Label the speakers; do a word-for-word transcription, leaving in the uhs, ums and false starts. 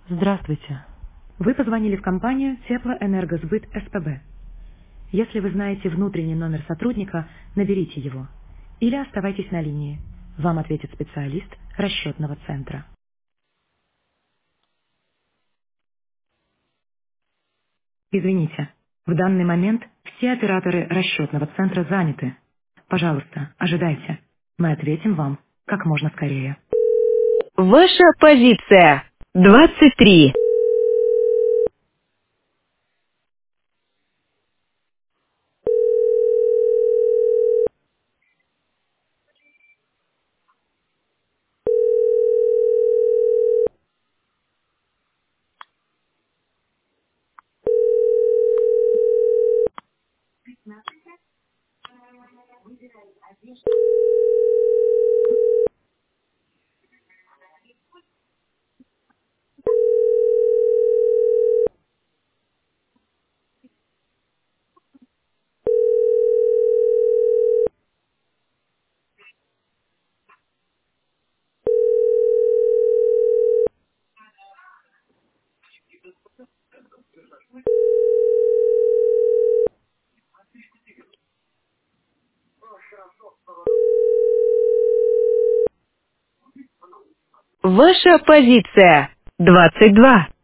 Speaker 1: Здравствуйте. Вы позвонили в компанию Теплоэнергосбыт СПБ. Если вы знаете внутренний номер сотрудника, наберите его. Или оставайтесь на линии. Вам ответит специалист расчетного центра. Извините, в данный момент все операторы расчетного центра заняты. Пожалуйста, ожидайте. Мы ответим вам как можно скорее. Ваша позиция. двадцать три. Ваша позиция. двадцать два.